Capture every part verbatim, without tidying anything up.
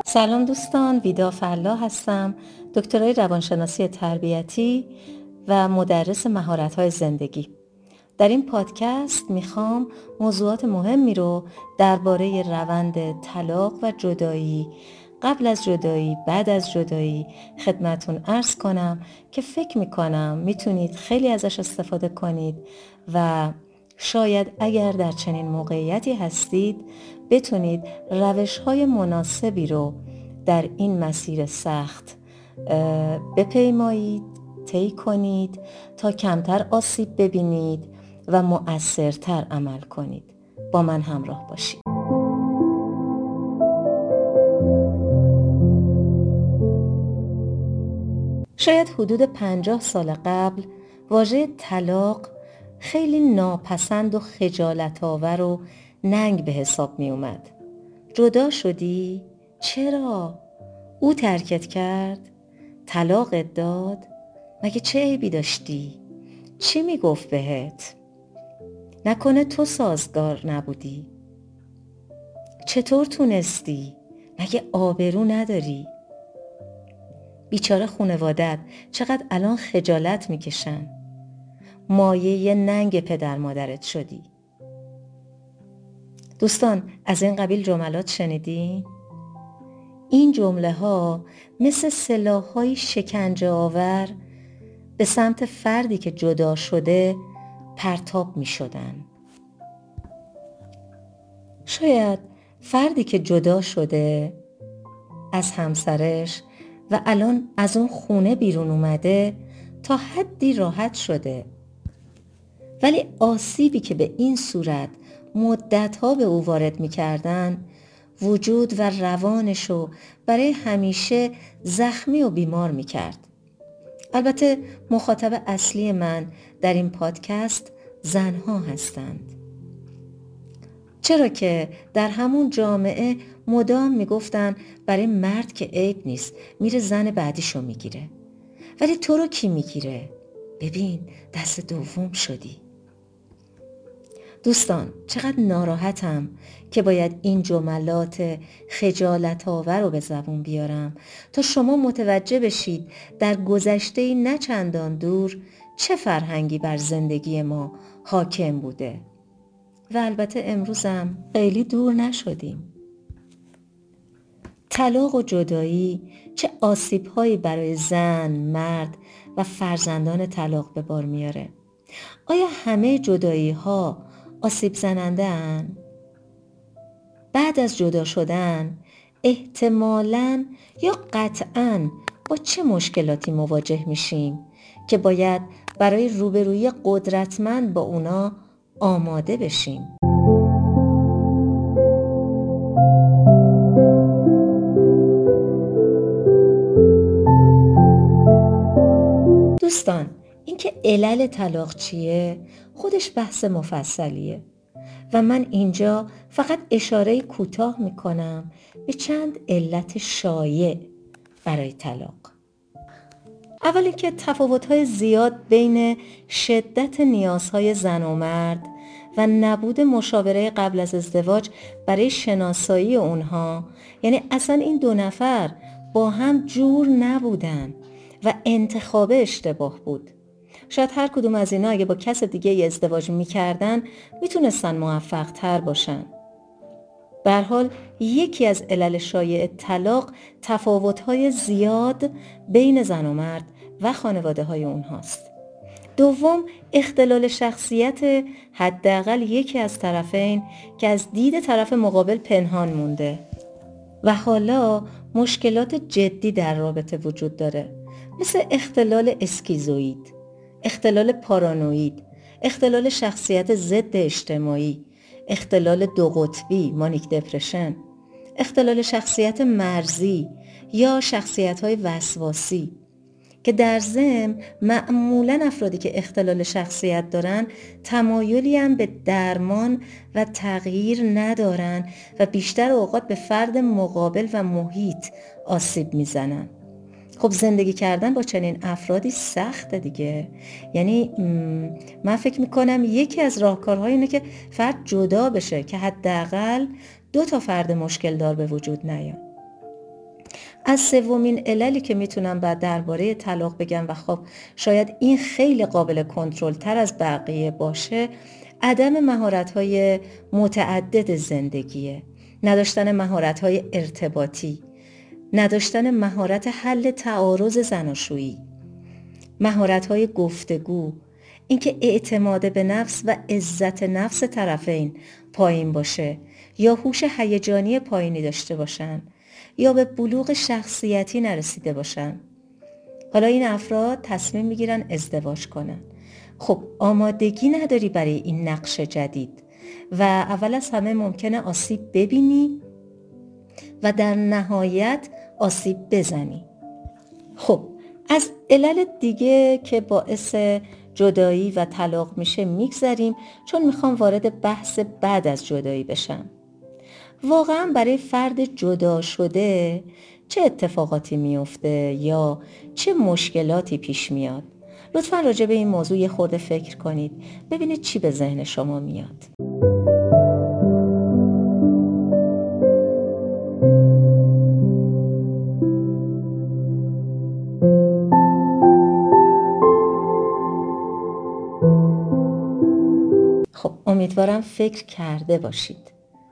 سلام دوستان، ویدا فلا هستم، دکترای روانشناسی تربیتی و مدرس مهارت‌های زندگی. در این پادکست میخوام موضوعات مهمی رو درباره روند طلاق و جدایی، قبل از جدایی، بعد از جدایی خدمتون عرض کنم که فکر میکنم میتونید خیلی ازش استفاده کنید و شاید اگر در چنین موقعیتی هستید بتونید روش‌های مناسبی رو در این مسیر سخت بپیمایید، طی کنید تا کمتر آسیب ببینید و مؤثرتر عمل کنید. با من همراه باشید. شاید حدود پنجاه سال قبل واژه طلاق خیلی ناپسند و خجالت آور و ننگ به حساب می اومد. جدا شدی؟ چرا؟ او ترکت کرد؟ طلاقت داد؟ مگه چه عیبی داشتی؟ چی می گفت بهت؟ نکنه تو سازگار نبودی؟ چطور تونستی؟ مگه آبرو نداری؟ بیچاره خانواده‌ات چقدر الان خجالت میکشن. مایه ننگ پدر مادرت شدی. دوستان، از این قبیل جملات شنیدین؟ این جمله ها مثل سلاح‌های شکنجه آور به سمت فردی که جدا شده پرتاب می شدن. شاید فردی که جدا شده از همسرش و الان از اون خونه بیرون اومده تا حدی راحت شده، ولی آسیبی که به این صورت مدت‌ها به او وارد می‌کردن وجود و روانشو برای همیشه زخمی و بیمار می‌کرد. البته مخاطب اصلی من در این پادکست زنها هستند، چرا که در همون جامعه مدام میگفتن برای مرد که عیب نیست، میره زن بعدیشو میگیره. ولی تو رو کی میگیره؟ ببین دست دوم شدی. دوستان، چقدر ناراحتم که باید این جملات خجالت آور رو به زبون بیارم تا شما متوجه بشید در گذشته نه چندان دور چه فرهنگی بر زندگی ما حاکم بوده و البته امروزم خیلی دور نشدیم. طلاق و جدایی چه آسیب‌هایی برای زن، مرد و فرزندان طلاق به بار میاره؟ آیا همه جدایی‌ها آسیب زننده ان؟ بعد از جدا شدن احتمالاً یا قطعاً با چه مشکلاتی مواجه میشیم که باید برای روبرویی قدرتمند با اونا آماده بشیم؟ دوستان، اینکه علل طلاق چیه خودش بحث مفصلیه و من اینجا فقط اشاره کوتاه میکنم به چند علت شایع برای طلاق. اولی که تفاوت‌های زیاد بین شدت نیازهای زن و مرد و نبود مشاوره قبل از ازدواج برای شناسایی اونها، یعنی اصلا این دو نفر با هم جور نبودن و انتخاب اشتباه بود. شاید هر کدوم از اینا اگه با کس دیگه ای ازدواج میکردن میتونستن موفق تر باشن. به هر حال یکی از علل شایع طلاق تفاوت‌های زیاد بین زن و مرد و خانواده‌های اونهاست. دوم، اختلال شخصیت حداقل یکی از طرفین که از دید طرف مقابل پنهان مونده و حالا مشکلات جدی در رابطه وجود داره، مثل اختلال اسکیزوئید، اختلال پارانوید، اختلال شخصیت ضد اجتماعی، اختلال دو قطبی مانیک دپرشن، اختلال شخصیت مرزی یا شخصیت‌های وسواسی که در ضمن معمولاً افرادی که اختلال شخصیت دارن تمایلی هم به درمان و تغییر ندارن و بیشتر اوقات به فرد مقابل و محیط آسیب میزنن. خب زندگی کردن با چنین افرادی سخته دیگه. یعنی من فکر میکنم یکی از راهکارهای اینه که فرد جدا بشه که حداقل دو تا فرد مشکل دار به وجود نیاد. از سومین عللی که میتونم بعد درباره طلاق بگم و خب شاید این خیلی قابل کنترل تر از بقیه باشه، عدم مهارت‌های متعدد زندگیه. نداشتن مهارت‌های ارتباطی، نداشتن مهارت حل تعارض زناشویی، مهارت‌های گفتگو، اینکه اعتماد به نفس و عزت نفس طرفین پایین باشه یا هوش هیجانی پایینی داشته باشن یا به بلوغ شخصیتی نرسیده باشن. حالا این افراد تصمیم میگیرن ازدواج کنن. خب آمادگی نداری برای این نقش جدید و اول از همه ممکنه آسیب ببینی و در نهایت آسیب بزنی. خب از علل دیگه که باعث جدایی و طلاق میشه میگذریم، چون میخوام وارد بحث بعد از جدایی بشم. واقعا برای فرد جدا شده چه اتفاقاتی میفته یا چه مشکلاتی پیش میاد؟ لطفاً راجع به این موضوع یه خورده فکر کنید، ببینید چی به ذهن شما میاد. خب امیدوارم فکر کرده باشید.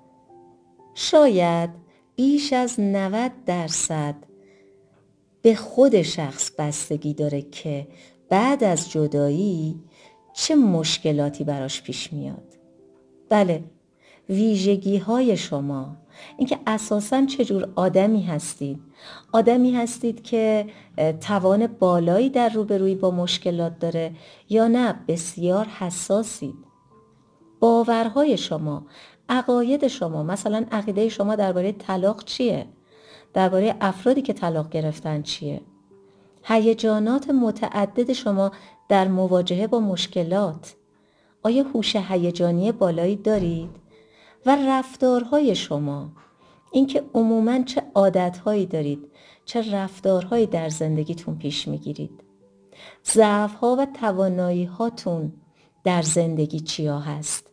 شاید بیش از نود درصد به خود شخص بستگی داره که بعد از جدایی چه مشکلاتی براش پیش میاد. بله، ویژگی های شما، اینکه اساساً چجور آدمی هستید. آدمی هستید که توان بالایی در روبرویی با مشکلات داره یا نه بسیار حساسید. باورهای شما، عقاید شما، مثلا عقیده شما درباره طلاق چیه؟ درباره افرادی که طلاق گرفتن چیه؟ هیجانات متعدد شما در مواجهه با مشکلات، آیا هوش هیجانی بالایی دارید؟ و رفتارهای شما، اینکه عموماً چه عادتهایی دارید، چه رفتارهایی در زندگیتون پیش میگیرید. ضعف‌ها و توانایی‌هاتون در زندگی چیا هست؟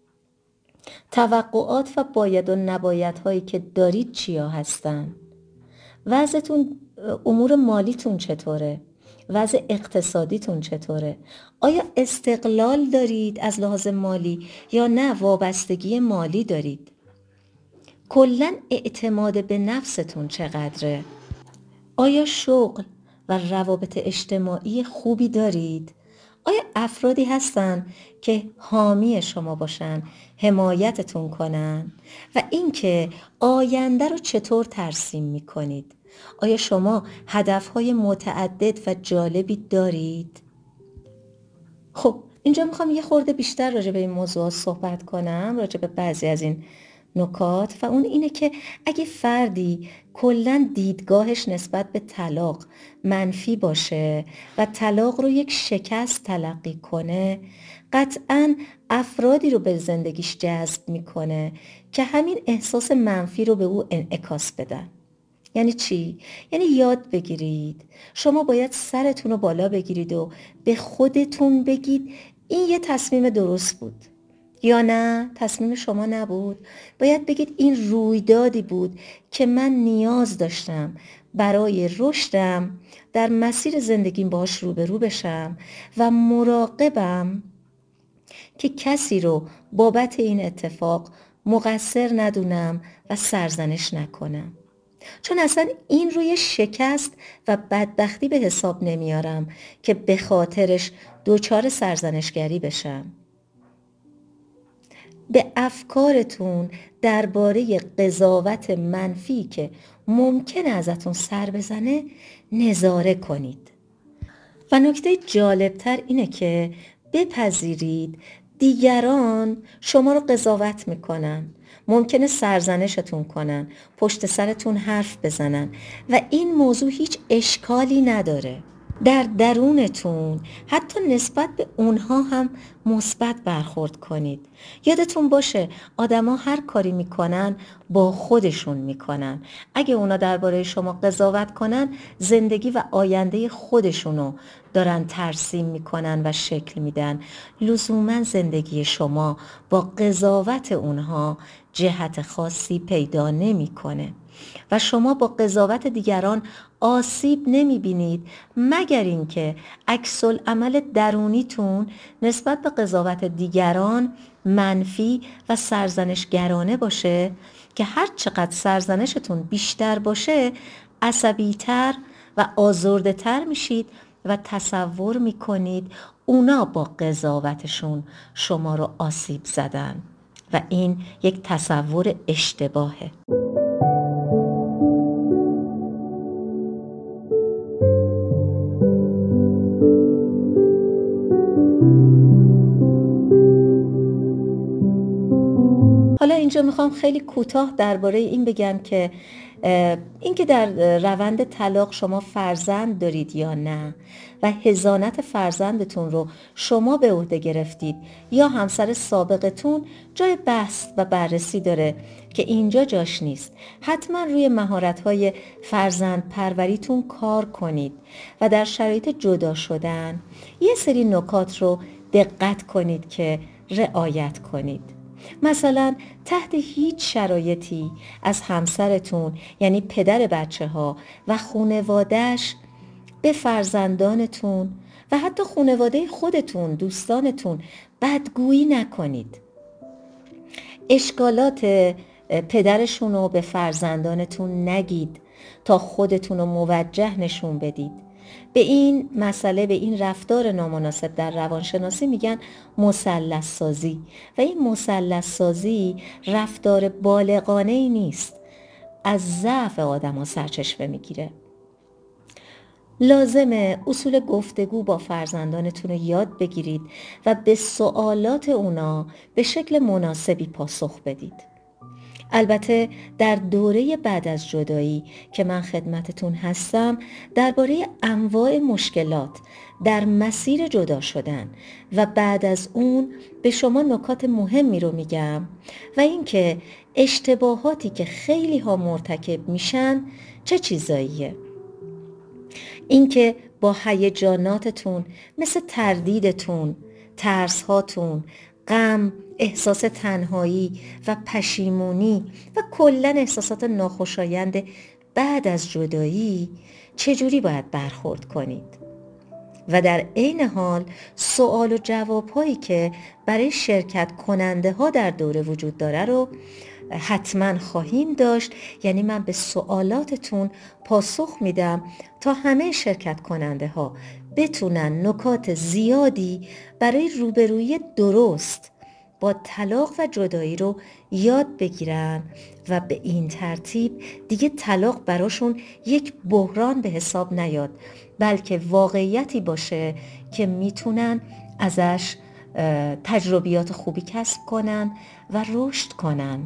توقعات و باید و نبایدهایی که دارید چیا هستن؟ وضعتون، امور مالیتون چطوره؟ وضع اقتصادیتون چطوره؟ آیا استقلال دارید از لحاظ مالی یا نه وابستگی مالی دارید؟ کلاً اعتماد به نفستون چقدره؟ آیا شغل و روابط اجتماعی خوبی دارید؟ آیا افرادی هستن که حامی شما باشن، حمایتتون کنن؟ و اینکه آینده رو چطور ترسیم میکنید؟ آیا شما هدفهای متعدد و جالبی دارید؟ خب اینجا میخوام یه خورده بیشتر راجع به این موضوع صحبت کنم، راجع به بعضی از این نکات، و اون اینه که اگه فردی کلاً دیدگاهش نسبت به طلاق منفی باشه و طلاق رو یک شکست تلقی کنه، قطعاً افرادی رو به زندگیش جذب میکنه که همین احساس منفی رو به او انعکاس بدن. یعنی چی؟ یعنی یاد بگیرید شما باید سرتون رو بالا بگیرید و به خودتون بگید این یه تصمیم درست بود یا نه تصمیم شما نبود. باید بگید این رویدادی بود که من نیاز داشتم برای رشدم در مسیر زندگیم باهاش روبرو بشم و مراقبم که کسی رو بابت این اتفاق مقصر ندونم و سرزنش نکنم، چون اصلا این روی شکست و بدبختی به حساب نمیارم که به خاطرش دوچار سرزنشگری بشم. به افکارتون درباره قضاوت منفی که ممکنه ازتون سر بزنه نظاره کنید. و نکته جالبتر اینه که بپذیرید دیگران شما رو قضاوت میکنن، ممکنه سرزنشتون کنن، پشت سرتون حرف بزنن و این موضوع هیچ اشکالی نداره. در درونتون حتی نسبت به اونها هم مثبت برخورد کنید. یادتون باشه آدما هر کاری میکنن با خودشون میکنن. اگه اونا درباره شما قضاوت کنن، زندگی و آینده خودشونو دارن ترسیم میکنن و شکل میدن، لزوما زندگی شما با قضاوت اونها جهت خاصی پیدا نمیکنه و شما با قضاوت دیگران آسیب نمیبینید، مگر اینکه عکس العمل درونیتون نسبت به قضاوت دیگران منفی و سرزنشگرانه باشه که هر چقدر سرزنشتون بیشتر باشه عصبی‌تر و آزرده تر میشید و تصور میکنید اونا با قضاوتشون شما رو آسیب زدن و این یک تصور اشتباهه. حالا اینجا میخوام خیلی کوتاه درباره این بگم که اینکه در روند طلاق شما فرزند دارید یا نه و حضانت فرزندتون رو شما به عهده گرفتید یا همسر سابقتون جای بحث و بررسی داره که اینجا جاش نیست. حتما روی مهارت‌های فرزند پروریتون کار کنید و در شرایط جدا شدن یه سری نکات رو دقت کنید که رعایت کنید. مثلا تحت هیچ شرایطی از همسرتون یعنی پدر بچه ها و خانواده‌اش به فرزندانتون و حتی خانواده خودتون، دوستانتون بدگویی نکنید. اشکالات پدرشون رو به فرزندانتون نگید تا خودتون رو موجه نشون بدید. به این مسئله، به این رفتار نامناسب در روانشناسی میگن مثلث سازی و این مثلث سازی رفتار بالغانه ای نیست، از ضعف آدم ها سرچشمه میگیره. لازمه اصول گفتگو با فرزندانتون رو یاد بگیرید و به سوالات اونا به شکل مناسبی پاسخ بدید. البته در دوره بعد از جدایی که من خدمتتون هستم درباره انواع مشکلات در مسیر جدا شدن و بعد از اون به شما نکات مهمی رو میگم و اینکه اشتباهاتی که خیلی ها مرتکب میشن چه چیزاییه. اینکه با هیجاناتتون مثل تردیدتون، ترسهاتون، غم، احساس تنهایی و پشیمونی و کلاً احساسات ناخوشایند بعد از جدایی چجوری باید برخورد کنید و در عین حال سوال و جواب هایی که برای شرکت کننده ها در دوره وجود داره رو حتما خواهیم داشت. یعنی من به سوالاتتون پاسخ میدم تا همه شرکت کننده ها بتونن نکات زیادی برای روبرویی درست با طلاق و جدایی رو یاد بگیرن و به این ترتیب دیگه طلاق براشون یک بحران به حساب نیاد، بلکه واقعیتی باشه که میتونن ازش تجربیات خوبی کسب کنن و رشد کنن.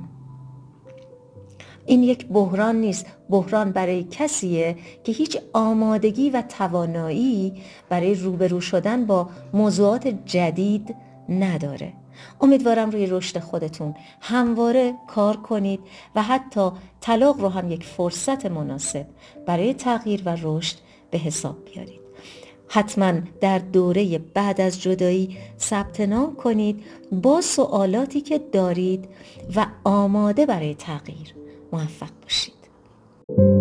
این یک بحران نیست، بحران برای کسیه که هیچ آمادگی و توانایی برای روبرو شدن با موضوعات جدید نداره. امیدوارم روی رشد خودتون همواره کار کنید و حتی طلاق رو هم یک فرصت مناسب برای تغییر و رشد به حساب بیارید. حتما در دوره بعد از جدایی ثبت نام کنید با سوالاتی که دارید و آماده برای تغییر. موفق باشید.